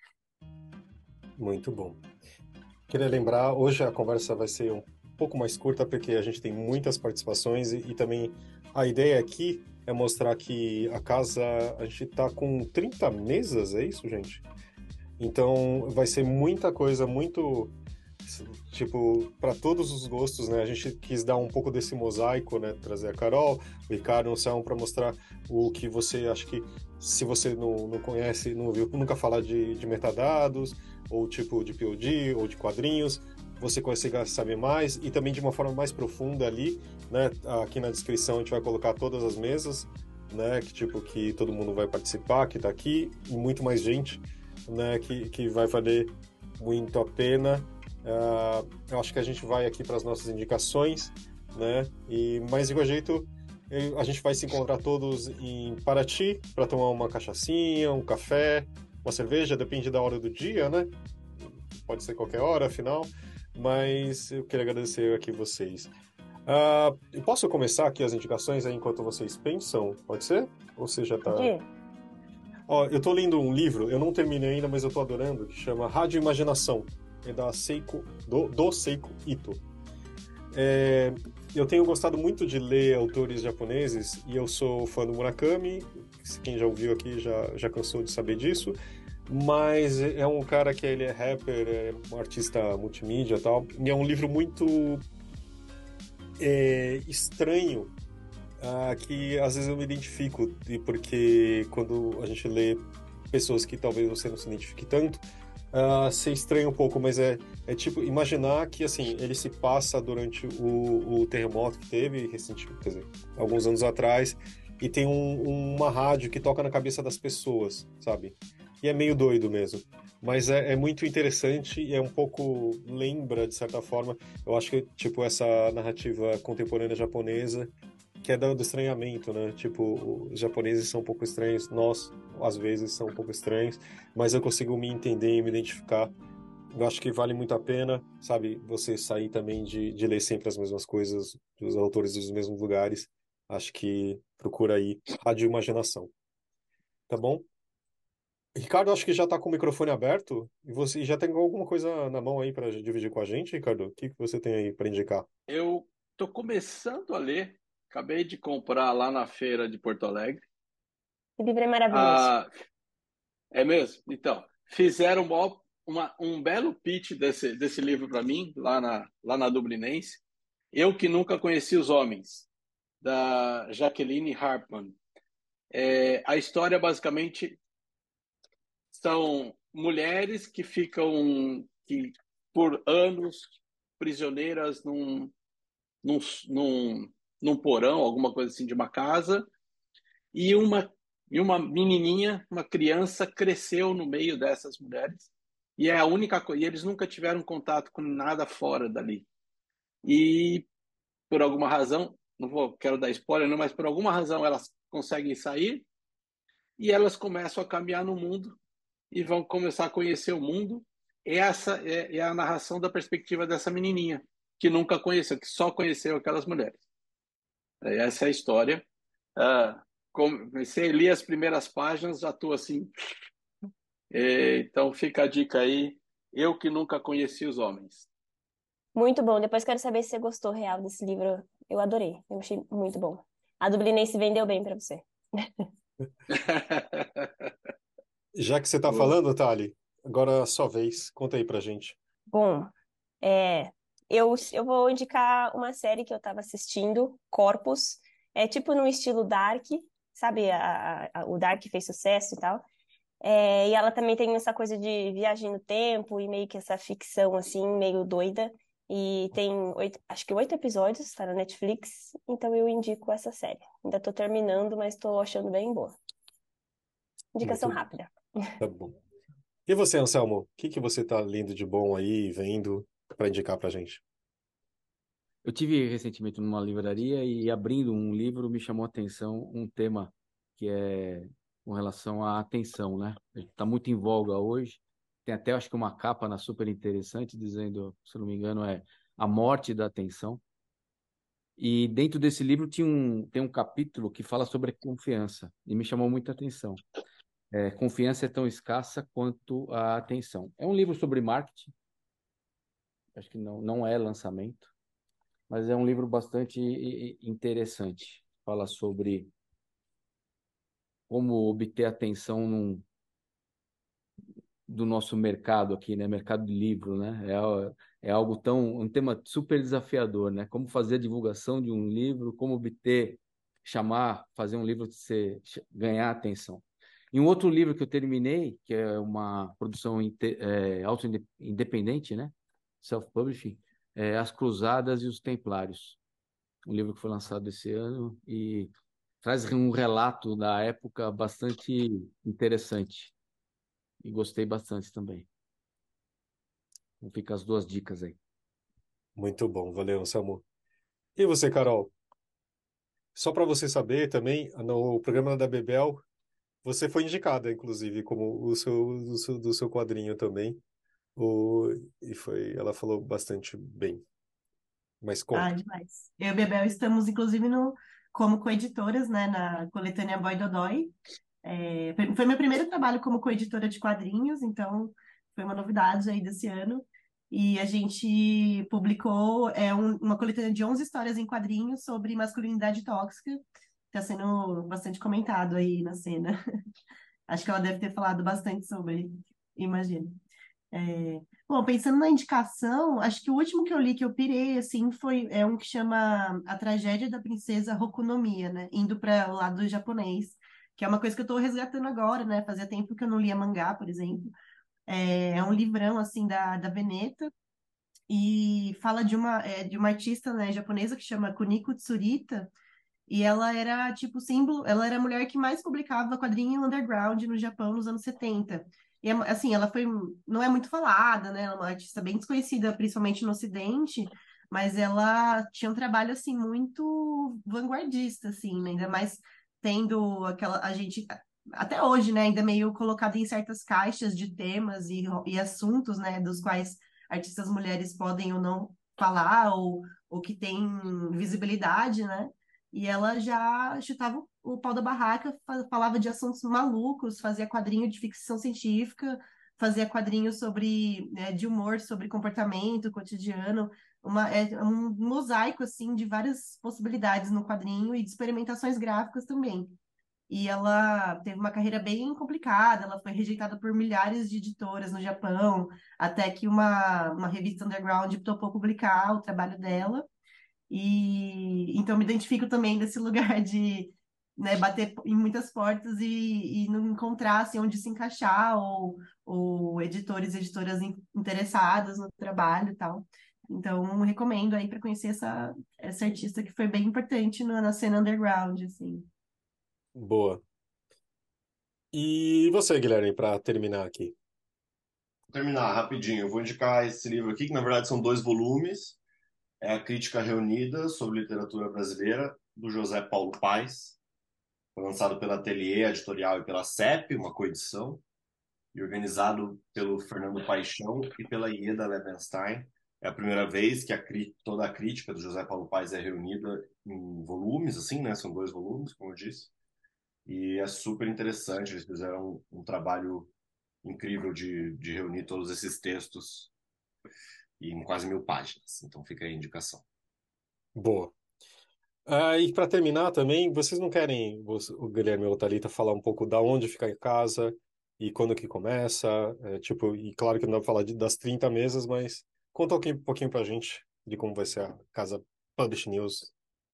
Muito bom. Queria lembrar, hoje a conversa vai ser um pouco mais curta, porque a gente tem muitas participações e, e também a ideia aqui é mostrar que a casa, a gente tá com trinta mesas, é isso, gente? Então vai ser muita coisa, muito, tipo, para todos os gostos, né? A gente quis dar um pouco desse mosaico, né? Trazer a Carol, o Ricardo, o Anselmo, para mostrar o que você acha que, se você não, não conhece, não ouviu nunca falar de, de metadados, ou tipo de P O D, ou de quadrinhos, você consiga saber mais, e também de uma forma mais profunda ali, né? Aqui na descrição a gente vai colocar todas as mesas, né? Que tipo, que todo mundo vai participar, que tá aqui, e muito mais gente, né? Que, que vai valer muito a pena. Uh, eu acho que a gente vai aqui para as nossas indicações, né? E mais de qualquer jeito, eu- a gente vai se encontrar todos em Paraty para tomar uma cachaçinha, um café, uma cerveja, depende da hora do dia, né? Pode ser qualquer hora, afinal. Mas eu queria agradecer aqui vocês. Ah, eu posso começar aqui as indicações aí enquanto vocês pensam? Pode ser? Ou você já tá... Pode ir? Ó, eu tô lendo um livro, eu não terminei ainda, mas eu tô adorando, que chama Rádio Imaginação. É da Seiko, do, do Seiko Ito. É, eu tenho gostado muito de ler autores japoneses e eu sou fã do Murakami. Quem já ouviu aqui já, já cansou de saber disso. Mas é um cara que ele é rapper, é um artista multimídia e tal. E é um livro muito é, estranho, ah, que às vezes eu me identifico, e porque quando a gente lê pessoas que talvez você não se identifique tanto, ah, você estranha um pouco, mas é, é tipo imaginar que assim ele se passa durante o, o terremoto que teve recentemente, quer dizer, alguns anos atrás, e tem um- uma rádio que toca na cabeça das pessoas, sabe? E é meio doido mesmo. Mas é, é muito interessante e é um pouco lembra, de certa forma, eu acho que tipo essa narrativa contemporânea japonesa que é do, do estranhamento, né? Tipo, os japoneses são um pouco estranhos, nós, às vezes, são um pouco estranhos, mas eu consigo me entender e me identificar. Eu acho que vale muito a pena, sabe, você sair também de, de ler sempre as mesmas coisas, dos autores dos mesmos lugares. Acho que procura aí Rádio Imaginação, tá bom? Ricardo, acho que já está com o microfone aberto e você já tem alguma coisa na mão aí para dividir com a gente, Ricardo? O que que você tem aí para indicar? Eu estou começando a ler, acabei de comprar lá na feira de Porto Alegre. Que livro é maravilhoso. Ah, é mesmo? Então, fizeram uma, uma- um belo pitch desse, desse livro para mim, lá na, lá na Dublinense. Eu que nunca conheci os homens, da Jacqueline Hartman. É, a história basicamente são mulheres que ficam que, por anos prisioneiras num, num, num, num porão, alguma coisa assim, de uma casa, e uma, e uma menininha, uma criança, cresceu no meio dessas mulheres, e é a única coisa, e eles nunca tiveram contato com nada fora dali. E por alguma razão, não vou, quero dar spoiler, não, mas por alguma razão elas conseguem sair e elas começam a caminhar no mundo e vão começar a conhecer o mundo. Essa é, é a narração da perspectiva dessa menininha, que nunca conheceu, que só conheceu aquelas mulheres. Essa é a história. Ah, comecei a ler as primeiras páginas, já estou assim. É, então fica a dica aí. Eu que nunca conheci os homens. Muito bom. Depois quero saber se você gostou real desse livro. Eu adorei. Eu achei muito bom. A Dublinense vendeu bem para você. Já que você está Boa. falando, Thali, agora é a sua vez. Conta aí pra gente. Bom, é, eu, eu vou indicar uma série que eu estava assistindo, Corpus. É tipo no estilo Dark, sabe? A, a- o Dark fez sucesso e tal. É, e ela também tem essa coisa de viagem no tempo e meio que essa ficção, assim, meio doida. E tem oito, acho que oito episódios, está na Netflix, então eu indico essa série. Ainda tô terminando, mas tô achando bem boa. Indicação Muito rápida. tá bom. E você, Anselmo? O que que você tá lendo de bom aí, vendo, para indicar pra gente? Eu tive recentemente numa livraria e abrindo um livro me chamou a atenção um tema que é com relação à atenção, né? Está muito em voga hoje. Tem até, acho que uma capa na super interessante dizendo, se eu não me engano, é a morte da atenção. E dentro desse livro tinha um, tem um capítulo que fala sobre confiança e me chamou muita atenção. É, confiança é tão escassa quanto a atenção. É um livro sobre marketing, acho que não, não é lançamento, mas é um livro bastante i- i- interessante. Fala sobre como obter atenção num, do nosso mercado aqui, né? Mercado de livro, né? É, é algo tão, um tema super desafiador, né? Como fazer a divulgação de um livro, como obter, chamar, fazer um livro ser, ganhar atenção. E um outro livro que eu terminei, que é uma produção é, auto-independente, né? Self-publishing, é As Cruzadas e os Templários. Um livro que foi lançado esse ano e traz um relato da época bastante interessante. E gostei bastante também. Então fica as duas dicas aí. Muito bom, valeu, Anselmo. E você, Carol? Só para você saber também, no programa da Bebel, você foi indicada, inclusive, como o seu, do seu, do seu quadrinho também. O, e foi, ela falou bastante bem. Mas Ah, conta. demais. Eu e a Bebel estamos, inclusive, no, como coeditoras, né, na coletânea Boy Dodói. É, foi foi meu primeiro trabalho como coeditora de quadrinhos, então foi uma novidade aí desse ano. E a gente publicou é, um- uma coletânea de onze histórias em quadrinhos sobre masculinidade tóxica. Está sendo bastante comentado aí na cena. Acho que ela deve ter falado bastante sobre, imagino. É, bom, pensando na indicação, acho que o último que eu li que eu pirei, assim, foi é um que chama A Tragédia da Princesa Rokunomiya, né? Indo para o lado japonês, que é uma coisa que eu estou resgatando agora, né? Fazia tempo que eu não lia mangá, por exemplo. É, é um livrão, assim, da, da Veneta, e fala de uma, é, de uma artista, né, japonesa que chama Kuniko Tsurita, e ela era, tipo, símbolo, ela era a mulher que mais publicava quadrinho underground no Japão nos anos setenta. E, assim, ela foi, não é muito falada, né? Ela é uma artista bem desconhecida, principalmente no Ocidente, mas ela tinha um trabalho, assim, muito vanguardista, assim, né? Ainda mais tendo aquela, a gente, até hoje, né? Ainda meio colocada em certas caixas de temas e, e assuntos, né? Dos quais artistas mulheres podem ou não falar, ou, ou que têm visibilidade, né? E ela já chutava o pau da barraca, fa- falava de assuntos malucos, fazia quadrinho de ficção científica, fazia quadrinho sobre, né, de humor, sobre comportamento cotidiano, uma, é um mosaico assim de várias possibilidades no quadrinho e de experimentações gráficas também. E ela teve uma carreira bem complicada, ela foi rejeitada por milhares de editoras no Japão, até que uma, uma revista underground topou publicar o trabalho dela. E então me identifico também desse lugar de, né, bater em muitas portas e, e não encontrar assim, onde se encaixar, ou, ou editores e editoras in- interessadas no trabalho e tal. Então, recomendo aí para conhecer essa, essa artista que foi bem importante na, na cena underground, assim. Boa. E você, Guilherme, para terminar aqui? Vou terminar rapidinho. Eu vou indicar esse livro aqui, que na verdade são dois volumes. É a Crítica Reunida sobre Literatura Brasileira, do José Paulo Paes. Foi lançado pela Ateliê Editorial e pela C E P, uma coedição, e organizado pelo Fernando Paixão e pela Ieda Levenstein. É a primeira vez que a, toda a crítica do José Paulo Paes é reunida em volumes, assim, né? São dois volumes, como eu disse. E é super interessante. Eles fizeram um, um trabalho incrível de, de reunir todos esses textos em quase mil páginas. Então fica aí a indicação. Boa. Ah, e para terminar também, vocês não querem, você- o Guilherme ou a Thalita, falar um pouco da onde fica em casa e quando que começa? É, tipo, e claro que não dá para falar de- das trinta mesas, mas conta um pouquinho, um pouquinho pra gente de como vai ser a casa Publish News.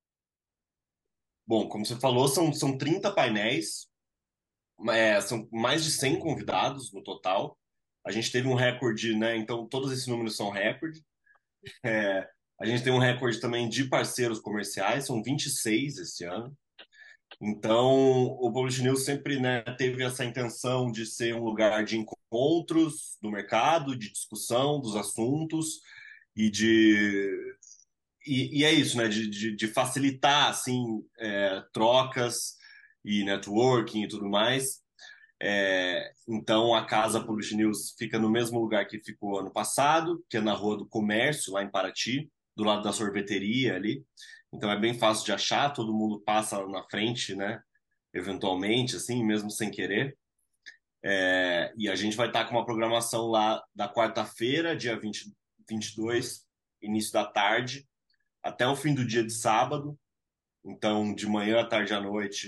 Bom, como você falou, são, são trinta painéis, é, são mais de cem convidados no total. A gente teve um recorde, né? Então, todos esses números são recorde. É, a gente tem um recorde também de parceiros comerciais, são vinte e seis esse ano. Então, o Publish News sempre, né, teve essa intenção de ser um lugar de encontros do mercado, de discussão dos assuntos e de e, e é isso, né, de, de, de facilitar assim é, trocas e networking e tudo mais. É, então, a casa Publish News fica no mesmo lugar que ficou ano passado, que é na Rua do Comércio, lá em Paraty, do lado da sorveteria ali. Então, é bem fácil de achar, todo mundo passa na frente, né? Eventualmente, assim, mesmo sem querer. É, e a gente vai estar com uma programação lá da quarta-feira, dia vinte, vinte e dois, início da tarde, até o fim do dia de sábado. Então, de manhã, à tarde à noite,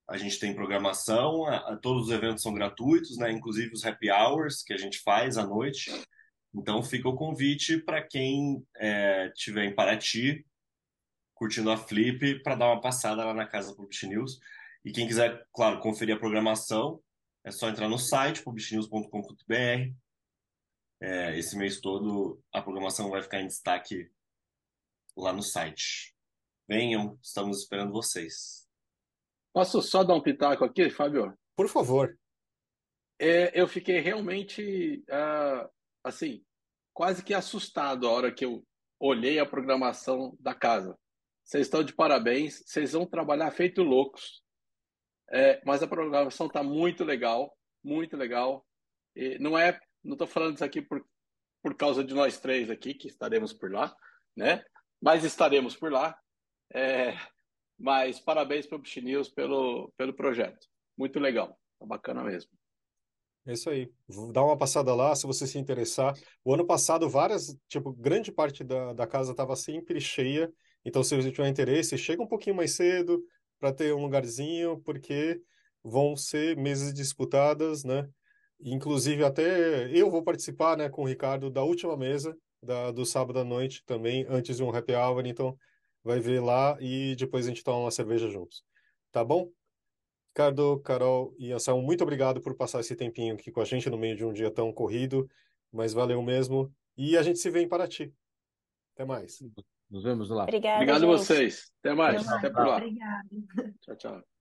A gente tem programação, a, a, todos os eventos são gratuitos, né? Inclusive os happy hours que a gente faz à noite. Então fica o convite para quem é, tiver em Paraty, curtindo a Flip, para dar uma passada lá na Casa Publish News. E quem quiser, claro, conferir a programação, é só entrar no site publish news ponto com ponto b r. É, esse mês todo a programação vai ficar em destaque lá no site. Venham, estamos esperando vocês. Posso só dar um pitaco aqui, Fábio? Por favor. É, eu fiquei realmente, ah, assim, quase que assustado a hora que eu olhei a programação da casa. Vocês estão de parabéns, vocês vão trabalhar feito loucos. É, mas a programação está muito legal, muito legal. E não é, não estou falando isso aqui por, por causa de nós três aqui, que estaremos por lá, né? Mas estaremos por lá. É, mas parabéns para o Publish News pelo, pelo projeto. Muito legal, tá bacana mesmo. É isso aí. Vou dar uma passada lá se você se interessar. O ano passado, várias, tipo, grande parte da, da casa estava sempre cheia. Então, se você tiver interesse, chega um pouquinho mais cedo para ter um lugarzinho, porque vão ser mesas disputadas, né? Inclusive, até eu vou participar, né, com o Ricardo da última mesa da, do sábado à noite também, antes de um happy hour. Então, vai ver lá e depois a gente toma uma cerveja juntos. Tá bom? Ricardo, Carol e Anselmo, muito obrigado por passar esse tempinho aqui com a gente no meio de um dia tão corrido, mas valeu mesmo. E a gente se vê em Paraty. Até mais. Nos vemos lá. Obrigada, Obrigado a gente. vocês. Até mais. Até Até mais. por lá. Obrigada. Tchau, tchau.